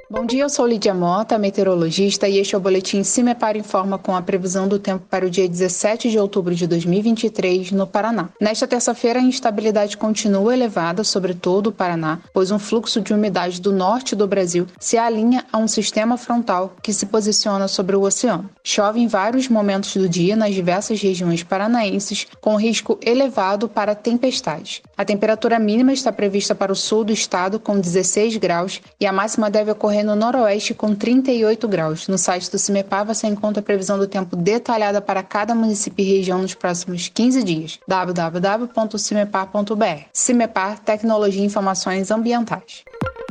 Bom dia, eu sou Lídia Mota, meteorologista, e este é o boletim CIMEPAR Informa com a previsão do tempo para o dia 17 de outubro de 2023 no Paraná. Nesta terça-feira, a instabilidade continua elevada sobre todo o Paraná, pois um fluxo de umidade do norte do Brasil se alinha a um sistema frontal que se posiciona sobre o oceano. Chove em vários momentos do dia nas diversas regiões paranaenses, com risco elevado para tempestades. A temperatura mínima está prevista para o sul do estado, com 16 graus, e a máxima deve ocorrer no noroeste com 38 graus. No site do CIMEPAR você encontra a previsão do tempo detalhada para cada município e região nos próximos 15 dias. www.cimepar.br. CIMEPAR, Tecnologia e Informações Ambientais.